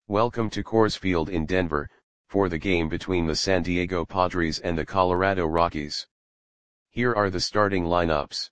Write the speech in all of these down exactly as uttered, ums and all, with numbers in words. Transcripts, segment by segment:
Welcome to Coors Field in Denver, for the game between the San Diego Padres and the Colorado Rockies. Here are the starting lineups.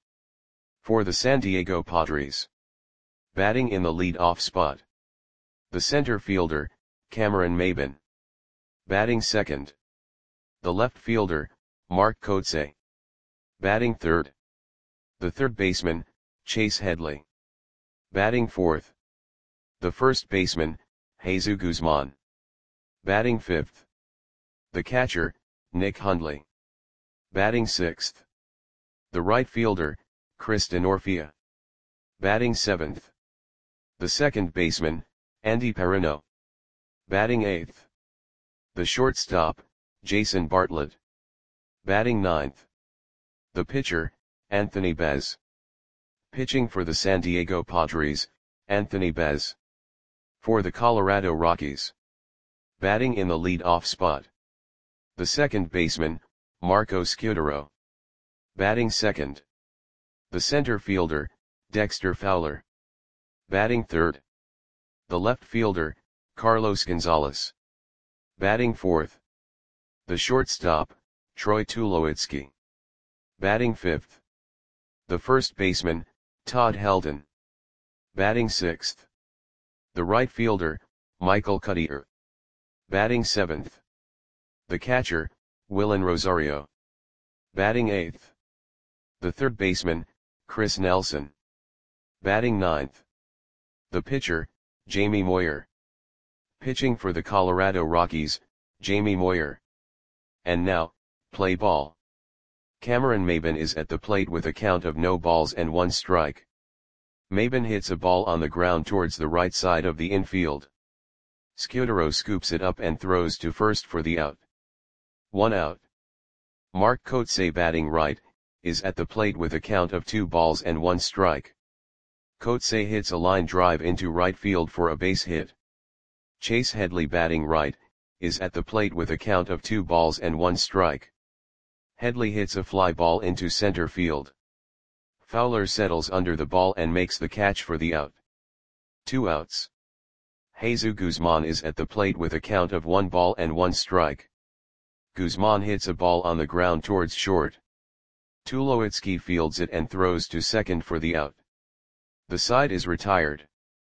For the San Diego Padres. Batting in the lead-off spot. The center fielder, Cameron Maybin. Batting second. The left fielder, Mark Kotsay. Batting third. The third baseman, Chase Headley. Batting fourth. The first baseman, Jesus Guzman. Batting fifth. The catcher, Nick Hundley. Batting sixth. The right fielder, Chris Denorfia. Batting seventh. The second baseman, Andy Perino. Batting eighth. The shortstop, Jason Bartlett. Batting ninth. The pitcher, Anthony Bez. Pitching for the San Diego Padres, Anthony Bez. For the Colorado Rockies. Batting in the lead-off spot. The second baseman, Marco Scutaro. Batting second. The center fielder, Dexter Fowler. Batting third. The left fielder, Carlos Gonzalez. Batting fourth. The shortstop, Troy Tulowitzki. Batting fifth. The first baseman, Todd Helton. Batting sixth. The right fielder, Michael Cuddyer. Batting seventh. The catcher, Willen Rosario. Batting eighth. The third baseman, Chris Nelson. Batting ninth. The pitcher, Jamie Moyer. Pitching for the Colorado Rockies, Jamie Moyer. And now, play ball. Cameron Maybin is at the plate with a count of no balls and one strike. Maybin hits a ball on the ground towards the right side of the infield. Scutaro scoops it up and throws to first for the out. One out. Mark Kotsay, batting right, is at the plate with a count of two balls and one strike. Kotsay hits a line drive into right field for a base hit. Chase Headley, batting right, is at the plate with a count of two balls and one strike. Headley hits a fly ball into center field. Fowler settles under the ball and makes the catch for the out. Two outs. Jesus Guzman is at the plate with a count of one ball and one strike. Guzman hits a ball on the ground towards short. Tulowitzki fields it and throws to second for the out. The side is retired.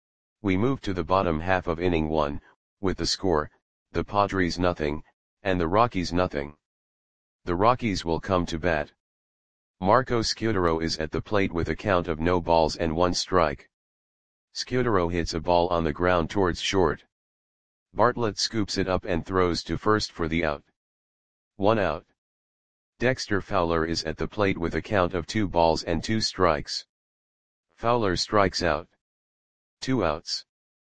We move to the bottom half of inning one, with the score, the Padres nothing, and the Rockies nothing. The Rockies will come to bat. Marco Scutaro is at the plate with a count of no balls and one strike. Scutaro hits a ball on the ground towards short. Bartlett scoops it up and throws to first for the out. One out. Dexter Fowler is at the plate with a count of two balls and two strikes. Fowler strikes out. Two outs.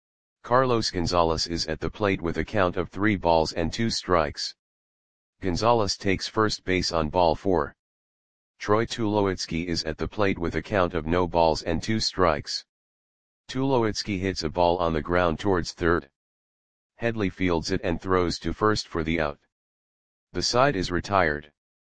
Carlos Gonzalez is at the plate with a count of three balls and two strikes. Gonzalez takes first base on ball four. Troy Tulowitzki is at the plate with a count of no balls and two strikes. Tulowitzki hits a ball on the ground towards third. Headley fields it and throws to first for the out. The side is retired.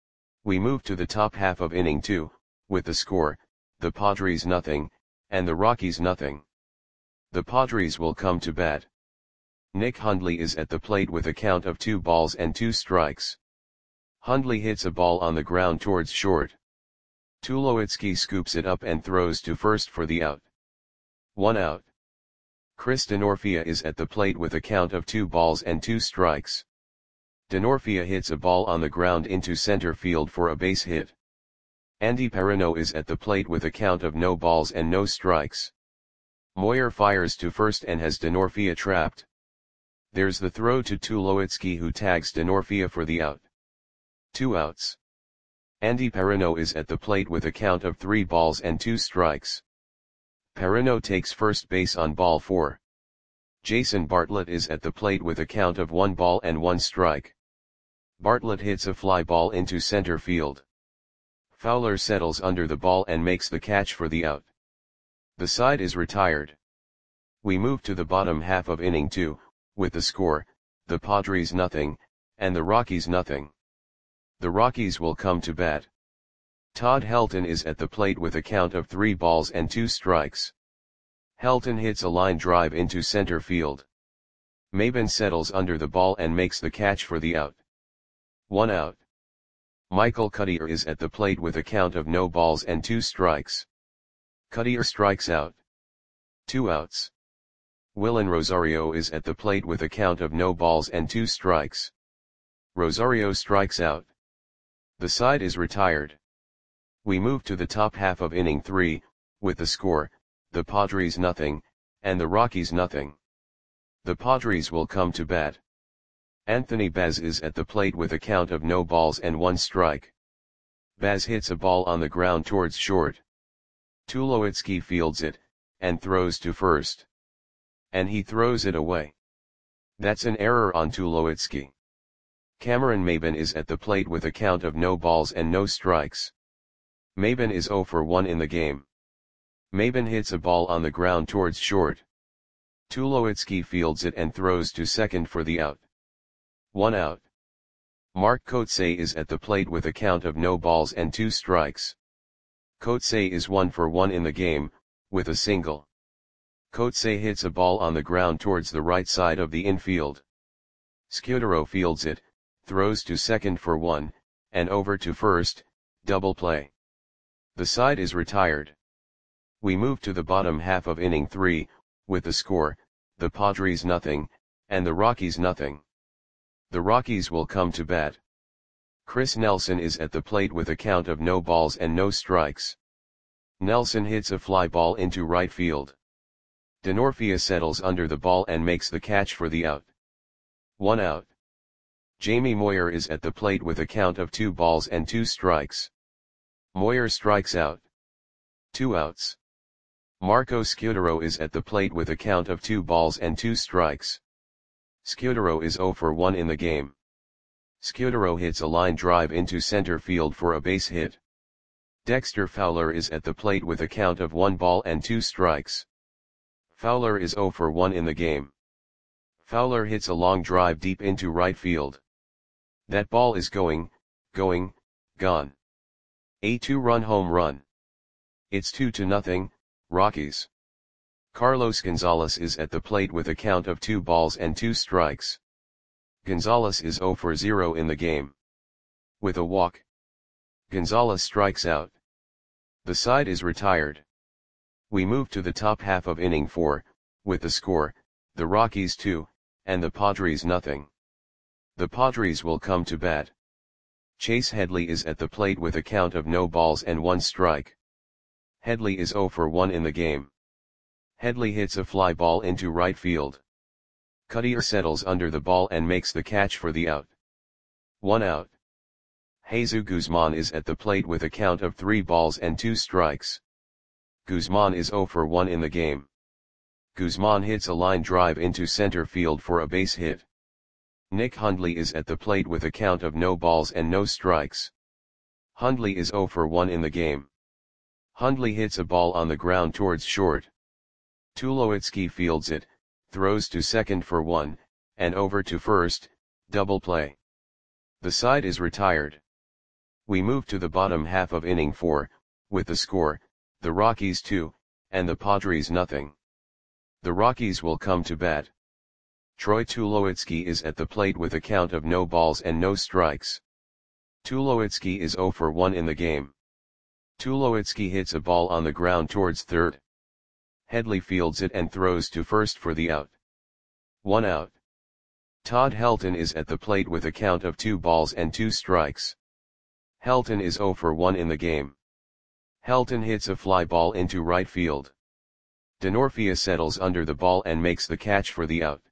We move to the top half of inning two, with the score, the Padres nothing, and the Rockies nothing. The Padres will come to bat. Nick Hundley is at the plate with a count of two balls and two strikes. Hundley hits a ball on the ground towards short. Tulowitzki scoops it up and throws to first for the out. One out. Chris Denorfia is at the plate with a count of two balls and two strikes. Denorfia hits a ball on the ground into center field for a base hit. Andy Perino is at the plate with a count of no balls and no strikes. Moyer fires to first and has Denorfia trapped. There's the throw to Tulowitzki, who tags Denorfia for the out. Two outs. Andy Perino is at the plate with a count of three balls and two strikes. Perino takes first base on ball four. Jason Bartlett is at the plate with a count of one ball and one strike. Bartlett hits a fly ball into center field. Fowler settles under the ball and makes the catch for the out. The side is retired. We move to the bottom half of inning two, with the score, the Padres nothing, and the Rockies nothing. The Rockies will come to bat. Todd Helton is at the plate with a count of three balls and two strikes. Helton hits a line drive into center field. Maben settles under the ball and makes the catch for the out. One out. Michael Cuddyer is at the plate with a count of no balls and two strikes. Cuddyer strikes out. Two outs. Willen Rosario is at the plate with a count of no balls and two strikes. Rosario strikes out. The side is retired. We move to the top half of inning three, with the score, the Padres nothing, and the Rockies nothing. The Padres will come to bat. Anthony Baz is at the plate with a count of no balls and one strike. Baz hits a ball on the ground towards short. Tulowitzki fields it, and throws to first. And he throws it away. That's an error on Tulowitzki. Cameron Maben is at the plate with a count of no balls and no strikes. Maben is zero for one in the game. Maben hits a ball on the ground towards short. Tulowitzki fields it and throws to second for the out. One out. Mark Kotsay is at the plate with a count of no balls and two strikes. Kotsay is one for one in the game, with a single. Kotsay hits a ball on the ground towards the right side of the infield. Scudero fields it, throws to second for one, and over to first, double play. The side is retired. We move to the bottom half of inning three, with the score, the Padres nothing, and the Rockies nothing. The Rockies will come to bat. Chris Nelson is at the plate with a count of no balls and no strikes. Nelson hits a fly ball into right field. Denorfia settles under the ball and makes the catch for the out. One out. Jamie Moyer is at the plate with a count of two balls and two strikes. Moyer strikes out. Two outs. Marco Scudero is at the plate with a count of two balls and two strikes. Scudero is zero for one in the game. Scudero hits a line drive into center field for a base hit. Dexter Fowler is at the plate with a count of one ball and two strikes. Fowler is zero for one in the game. Fowler hits a long drive deep into right field. That ball is going, going, gone. A two-run home run. It's two to nothing, Rockies. Carlos Gonzalez is at the plate with a count of two balls and two strikes. Gonzalez is zero for zero in the game. With a walk. Gonzalez strikes out. The side is retired. We move to the top half of inning four, with the score, the Rockies two, and the Padres nothing. The Padres will come to bat. Chase Headley is at the plate with a count of no balls and one strike. Headley is zero for one in the game. Headley hits a fly ball into right field. Cuddyer settles under the ball and makes the catch for the out. One out. Jesus Guzman is at the plate with a count of three balls and two strikes. Guzman is zero for one in the game. Guzman hits a line drive into center field for a base hit. Nick Hundley is at the plate with a count of no balls and no strikes. Hundley is zero for one in the game. Hundley hits a ball on the ground towards short. Tulowitzki fields it, throws to second for one, and over to first, double play. The side is retired. We move to the bottom half of inning four, with the score, the Rockies two, and the Padres nothing. The Rockies will come to bat. Troy Tulowitzki is at the plate with a count of no balls and no strikes. Tulowitzki is zero for one in the game. Tulowitzki hits a ball on the ground towards third. Headley fields it and throws to first for the out. One out. Todd Helton is at the plate with a count of two balls and two strikes. Helton is zero for one in the game. Helton hits a fly ball into right field. Denorfia settles under the ball and makes the catch for the out.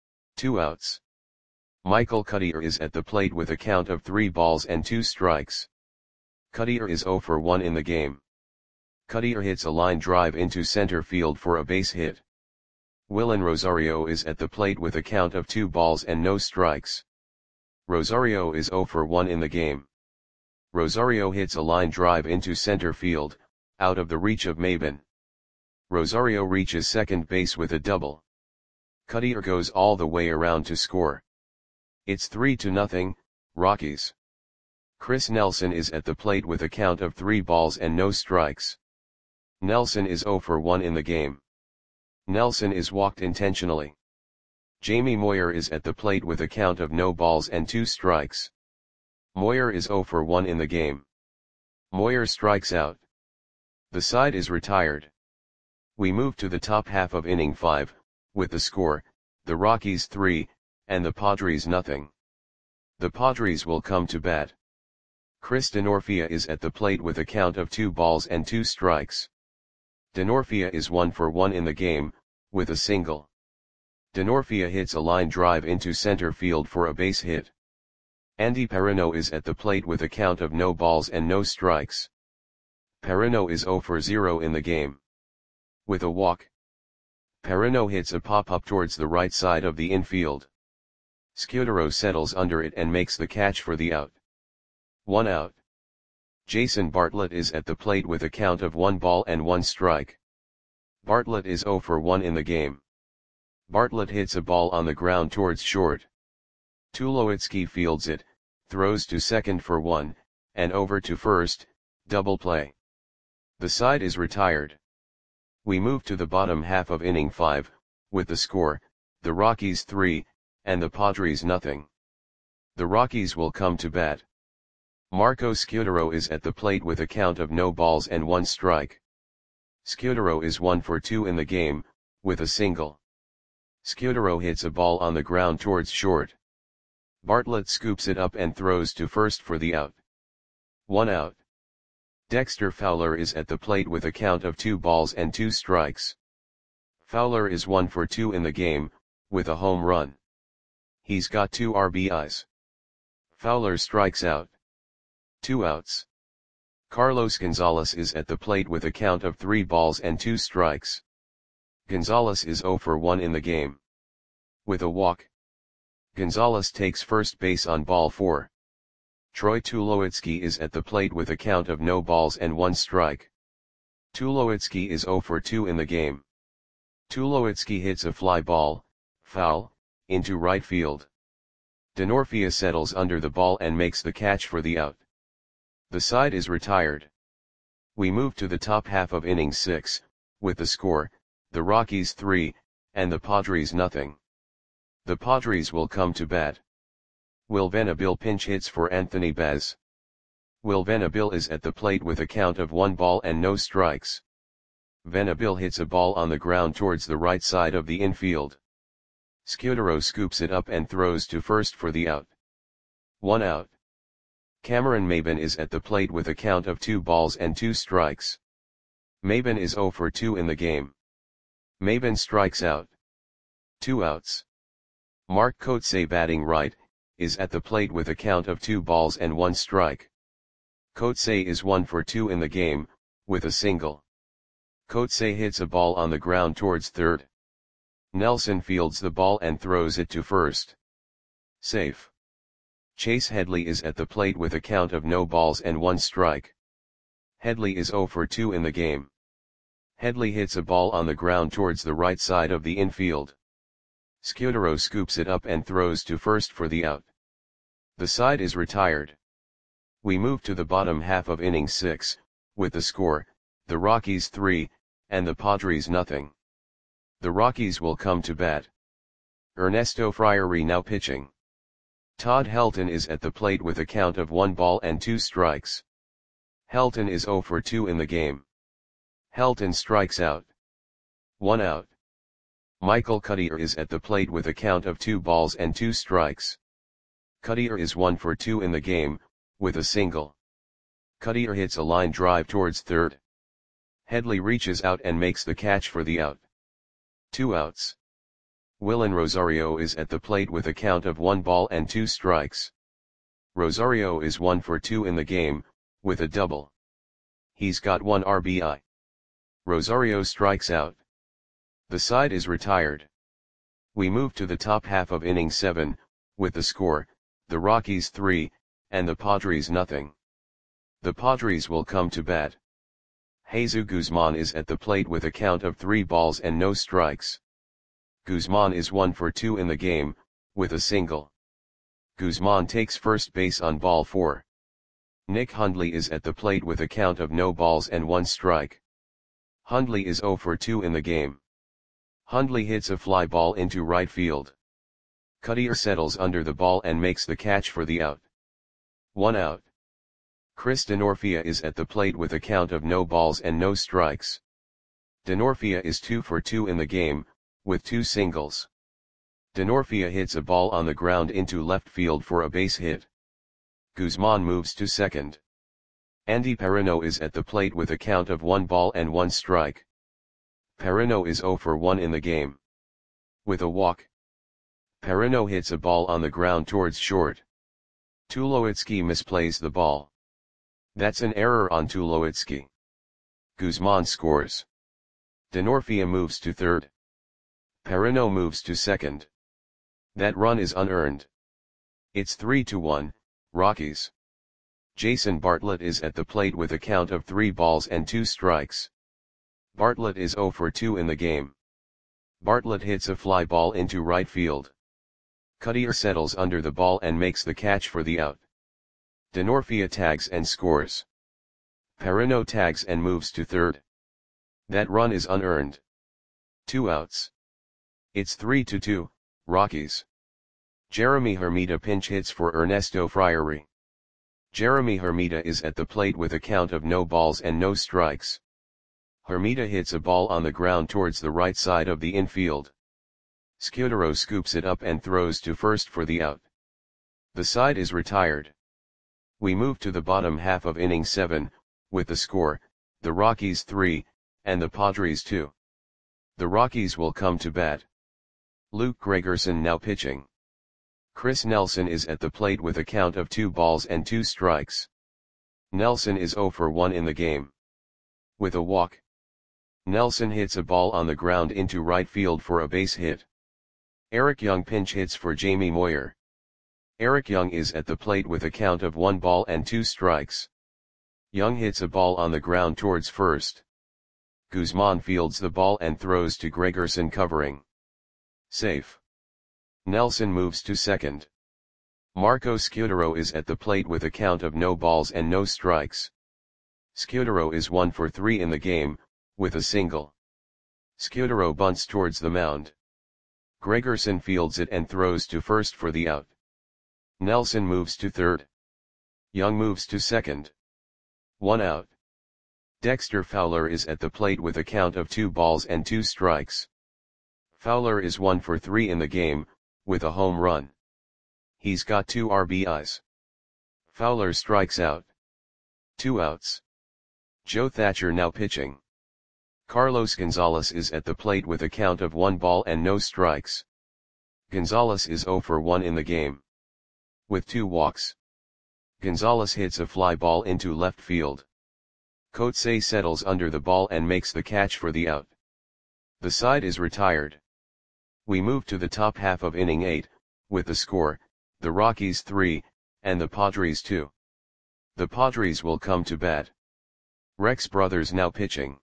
Two outs. Michael Cuddyer is at the plate with a count of three balls and two strikes. Cuddyer is zero for one in the game. Cuddyer hits a line drive into center field for a base hit. Willen Rosario is at the plate with a count of two balls and no strikes. Rosario is zero for one in the game. Rosario hits a line drive into center field, out of the reach of Maben. Rosario reaches second base with a double. Cuddyer goes all the way around to score. It's three to nothing, Rockies. Chris Nelson is at the plate with a count of three balls and no strikes. Nelson is zero for one in the game. Nelson is walked intentionally. Jamie Moyer is at the plate with a count of no balls and two strikes. Moyer is zero for one in the game. Moyer strikes out. The side is retired. We move to the top half of inning five, with the score, the Rockies three, and the Padres nothing. The Padres will come to bat. Chris Denorfia is at the plate with a count of two balls and two strikes. Denorfia is one for one in the game, with a single. Denorfia hits a line drive into center field for a base hit. Andy Perino is at the plate with a count of no balls and no strikes. Perino is zero for zero in the game. With a walk, Perino hits a pop-up towards the right side of the infield. Scudero settles under it and makes the catch for the out. One out. Jason Bartlett is at the plate with a count of one ball and one strike. Bartlett is zero for one in the game. Bartlett hits a ball on the ground towards short. Tulowitzki fields it, throws to second for one, and over to first, double play. The side is retired. We move to the bottom half of inning five, with the score, the Rockies three, and the Padres nothing. The Rockies will come to bat. Marco Scudero is at the plate with a count of no balls and one strike. Scudero is one for two in the game, with a single. Scudero hits a ball on the ground towards short. Bartlett scoops it up and throws to first for the out. One out. Dexter Fowler is at the plate with a count of two balls and two strikes. Fowler is one for two in the game, with a home run. He's got two R B Is. Fowler strikes out. Two outs. Carlos Gonzalez is at the plate with a count of three balls and two strikes. Gonzalez is zero for one in the game. With a walk, Gonzalez takes first base on ball four. Troy Tulowitzki is at the plate with a count of no balls and one strike. Tulowitzki is zero for two in the game. Tulowitzki hits a fly ball, foul, into right field. Denorfia settles under the ball and makes the catch for the out. The side is retired. We move to the top half of inning six, with the score, the Rockies three, and the Padres nothing. The Padres will come to bat. Will Venable pinch hits for Anthony Baz. Will Venable is at the plate with a count of one ball and no strikes. Venable hits a ball on the ground towards the right side of the infield. Scudero scoops it up and throws to first for the out. One out. Cameron Maybin is at the plate with a count of two balls and two strikes. Maybin is zero for two in the game. Maybin strikes out. Two outs. Mark Kotsay, batting right, is at the plate with a count of two balls and one strike. Kotsay is one for two in the game, with a single. Kotsay hits a ball on the ground towards third. Nelson fields the ball and throws it to first. Safe. Chase Headley is at the plate with a count of no balls and one strike. Headley is zero for two in the game. Headley hits a ball on the ground towards the right side of the infield. Scudero scoops it up and throws to first for the out. The side is retired. We move to the bottom half of inning six, with the score, the Rockies three, and the Padres nothing. The Rockies will come to bat. Ernesto Friary now pitching. Todd Helton is at the plate with a count of one ball and two strikes. Helton is zero for two in the game. Helton strikes out. One out. Michael Cuddyer is at the plate with a count of two balls and two strikes. Cuddyer is one for two in the game, with a single. Cuddyer hits a line drive towards third. Headley reaches out and makes the catch for the out. Two outs. Willen Rosario is at the plate with a count of one ball and two strikes. Rosario is one for two in the game, with a double. He's got one R B I. Rosario strikes out. The side is retired. We move to the top half of inning seven, with the score, the Rockies three, and the Padres nothing. The Padres will come to bat. Jesus Guzman is at the plate with a count of three balls and no strikes. Guzman is one for two in the game, with a single. Guzman takes first base on ball four. Nick Hundley is at the plate with a count of no balls and one strike. Hundley is zero for two in the game. Hundley hits a fly ball into right field. Cutter settles under the ball and makes the catch for the out. One out. Chris Denorfia is at the plate with a count of no balls and no strikes. Denorfia is two for two in the game, with two singles. Denorfia hits a ball on the ground into left field for a base hit. Guzman moves to second. Andy Perino is at the plate with a count of one ball and one strike. Perino is zero for one in the game. With a walk, Perino hits a ball on the ground towards short. Tulowitzki misplays the ball. That's an error on Tulowitzki. Guzman scores. Denorfia moves to third. Perino moves to second. That run is unearned. It's three to one, Rockies. Jason Bartlett is at the plate with a count of three balls and two strikes. Bartlett is zero for two in the game. Bartlett hits a fly ball into right field. Cutter settles under the ball and makes the catch for the out. Denorfia tags and scores. Perino tags and moves to third. That run is unearned. Two outs. It's three to two, Rockies. Jeremy Hermida pinch hits for Ernesto Friary. Jeremy Hermida is at the plate with a count of no balls and no strikes. Hermida hits a ball on the ground towards the right side of the infield. Scudero scoops it up and throws to first for the out. The side is retired. We move to the bottom half of inning seven, with the score, the Rockies three, and the Padres two. The Rockies will come to bat. Luke Gregerson now pitching. Chris Nelson is at the plate with a count of two balls and two strikes. Nelson is zero for one in the game. With a walk, Nelson hits a ball on the ground into right field for a base hit. Eric Young pinch hits for Jamie Moyer. Eric Young is at the plate with a count of one ball and two strikes. Young hits a ball on the ground towards first. Guzman fields the ball and throws to Gregerson covering. Safe. Nelson moves to second. Marco Scudero is at the plate with a count of no balls and no strikes. Scudero is one for three in the game, with a single. Scudero bunts towards the mound. Gregerson fields it and throws to first for the out. Nelson moves to third. Young moves to second. One out. Dexter Fowler is at the plate with a count of two balls and two strikes. Fowler is one for three in the game, with a home run. He's got two R B Is. Fowler strikes out. Two outs. Joe Thatcher now pitching. Carlos Gonzalez is at the plate with a count of one ball and no strikes. Gonzalez is zero for one in the game. With two walks, Gonzalez hits a fly ball into left field. Coetzee settles under the ball and makes the catch for the out. The side is retired. We move to the top half of inning eight, with the score, the Rockies three, and the Padres two. The Padres will come to bat. Rex Brothers now pitching.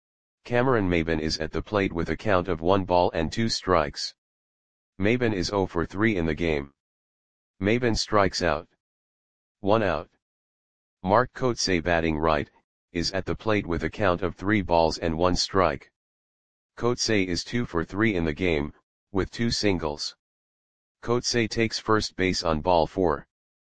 Cameron Maybin is at the plate with a count of one ball and two strikes. Maybin is zero for three in the game. Maybin strikes out. One out. Mark Coetzee batting right, is at the plate with a count of three balls and one strike. Coetzee is two for three in the game, with two singles. Coetzee takes first base on ball four.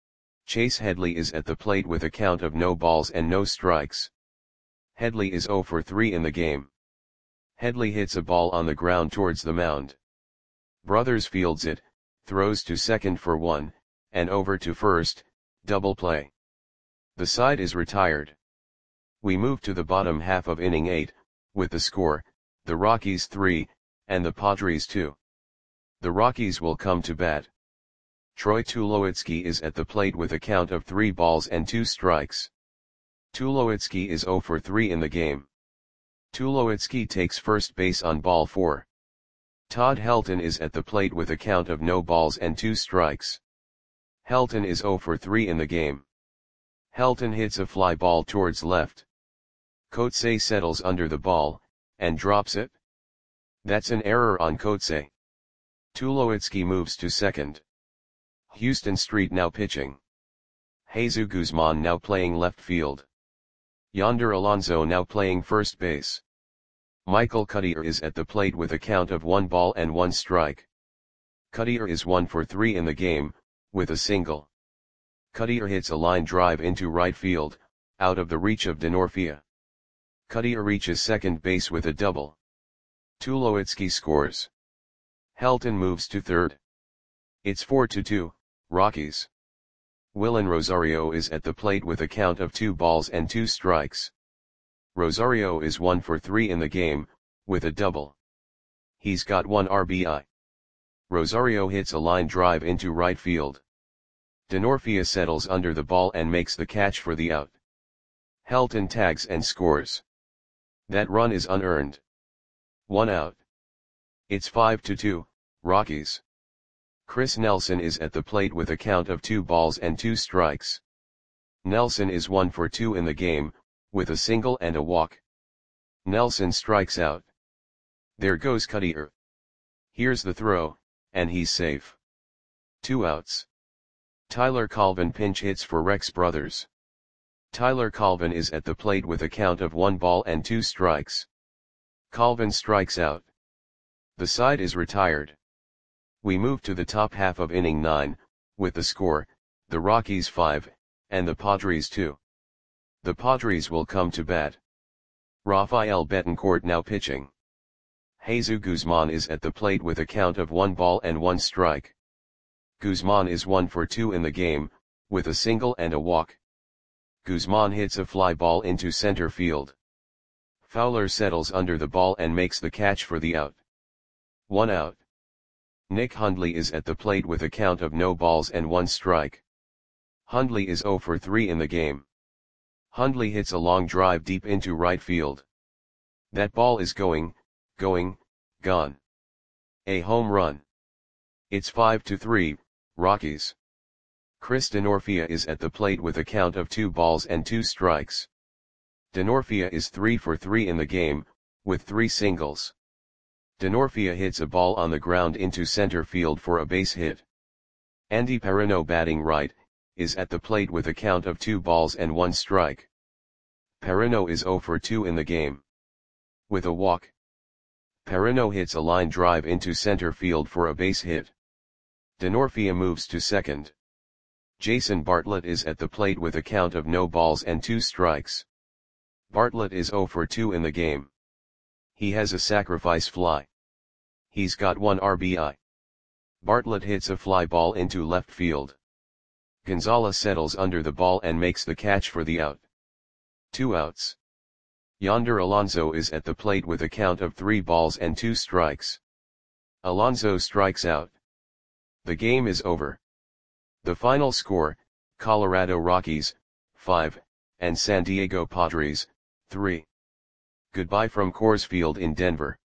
Chase Headley is at the plate with a count of no balls and no strikes. Headley is zero for three in the game. Headley hits a ball on the ground towards the mound. Brothers fields it, throws to second for one, and over to first, double play. The side is retired. We move to the bottom half of inning eight, with the score, the Rockies three, and the Padres two. The Rockies will come to bat. Troy Tulowitzki is at the plate with a count of three balls and two strikes. Tulowitzki is zero for three in the game. Tulowitzki takes first base on ball four. Todd Helton is at the plate with a count of no balls and two strikes. Helton is zero for three in the game. Helton hits a fly ball towards left. Coetzee settles under the ball, and drops it. That's an error on Coetzee. Tulowitzki moves to second. Houston Street now pitching. Jesus Guzman now playing left field. Yonder Alonso now playing first base. Michael Cutter is at the plate with a count of one ball and one strike. Cutter is one for three in the game, with a single. Cutter hits a line drive into right field, out of the reach of Denorfia. Cutter reaches second base with a double. Tulowitzki scores. Helton moves to third. It's four to two, Rockies. Willen Rosario is at the plate with a count of two balls and two strikes. Rosario is one for three in the game, with a double. He's got one R B I. Rosario hits a line drive into right field. Denorfia settles under the ball and makes the catch for the out. Helton tags and scores. That run is unearned. One out. It's five to two, Rockies. Chris Nelson is at the plate with a count of two balls and two strikes. Nelson is one for two in the game, with a single and a walk. Nelson strikes out. There goes Cutter. Here's the throw, and he's safe. Two outs. Tyler Colvin pinch hits for Rex Brothers. Tyler Colvin is at the plate with a count of one ball and two strikes. Colvin strikes out. The side is retired. We move to the top half of inning nine, with the score, the Rockies five, and the Padres two. The Padres will come to bat. Rafael Betancourt now pitching. Jesus Guzman is at the plate with a count of one ball and one strike. Guzman is one for two in the game, with a single and a walk. Guzman hits a fly ball into center field. Fowler settles under the ball and makes the catch for the out. One out. Nick Hundley is at the plate with a count of no balls and one strike. Hundley is zero for three in the game. Hundley hits a long drive deep into right field. That ball is going, going, gone. A home run. It's five to three, Rockies. Chris Denorfia is at the plate with a count of two balls and two strikes. Denorfia is three for three in the game, with three singles. Denorfia hits a ball on the ground into center field for a base hit. Andy Perino, batting right, is at the plate with a count of two balls and one strike. Perino is zero for two in the game. With a walk. Perino hits a line drive into center field for a base hit. Denorfia moves to second. Jason Bartlett is at the plate with a count of no balls and two strikes. Bartlett is zero for two in the game. He has a sacrifice fly. He's got one R B I. Bartlett hits a fly ball into left field. Gonzalez settles under the ball and makes the catch for the out. Two outs. Yonder Alonso is at the plate with a count of three balls and two strikes. Alonso strikes out. The game is over. The final score, Colorado Rockies, five, and San Diego Padres, three. Goodbye from Coors Field in Denver.